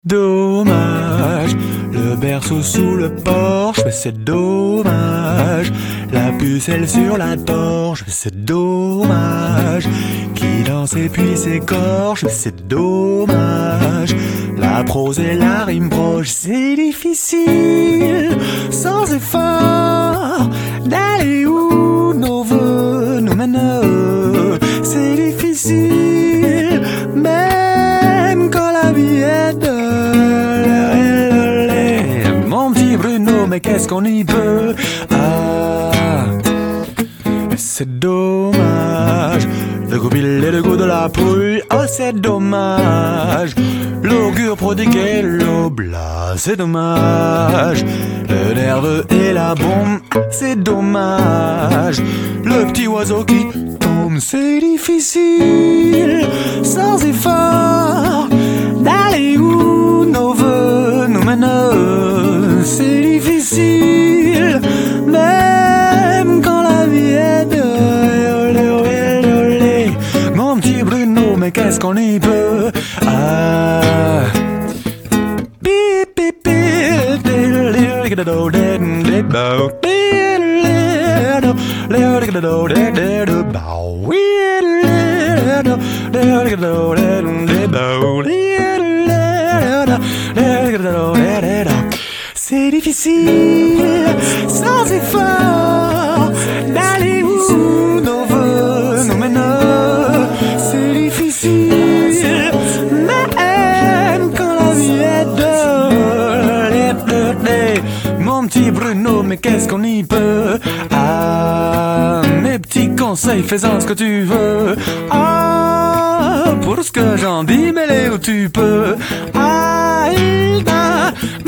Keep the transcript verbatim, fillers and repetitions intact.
dommage. Le berceau sous le porche, mais c'est dommage. La pucelle sur la torche, mais c'est dommage. Qui danse et puis s'écorche, mais c'est dommage. La prose et la rime proche, c'est difficile, sans effort, d'aller où nos voeux nous mènent. C'est difficile, même quand la vie est de mon petit Bruno, mais qu'est-ce qu'on y peut? Ah, c'est dommage. Le goût et le goût de la pluie, oh c'est dommage. L'augure prodiguait l'aube, là c'est dommage. Le nerveux et la bombe, c'est dommage. Le petit oiseau qui tombe, c'est difficile, sans effort, d'aller où nos voeux nous mènent. C'est difficile, même quand la vie est de mon petit Bruno, mais qu'est-ce qu'on y peut? Ah, bip bip bip, c'est difficile, sans effort, d'aller où nos voeux nous mènent. C'est difficile, même quand la vie est de mon petit Bruno, mais qu'est-ce qu'on y peut? Ah, mes petits conseils, fais-en ce que tu veux. Ah, pour ce que j'en dis, mets-les où tu peux. Ah, il